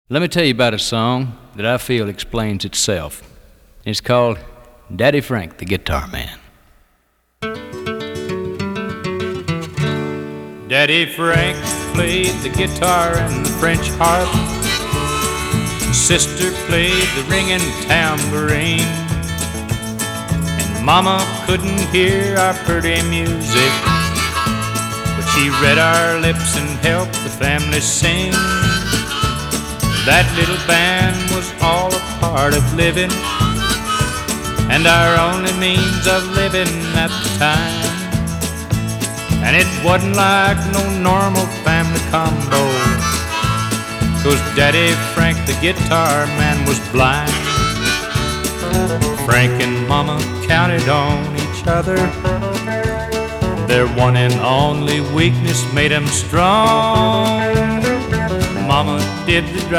Let me tell you about a song that I feel explains itself. It's called Daddy Frank the Guitar Man. Daddy Frank played the guitar and the French harp. Sister played the ringing tambourine. And Mama couldn't hear our pretty music, but she read our lips and helped the family sing. That little band was all a part of living, and our only means of living at the time. And it wasn't like no normal family combo, 'cause Daddy Frank the guitar man was blind. Frank and Mama counted on each other. Their one and only weakness made them strong. Mama did the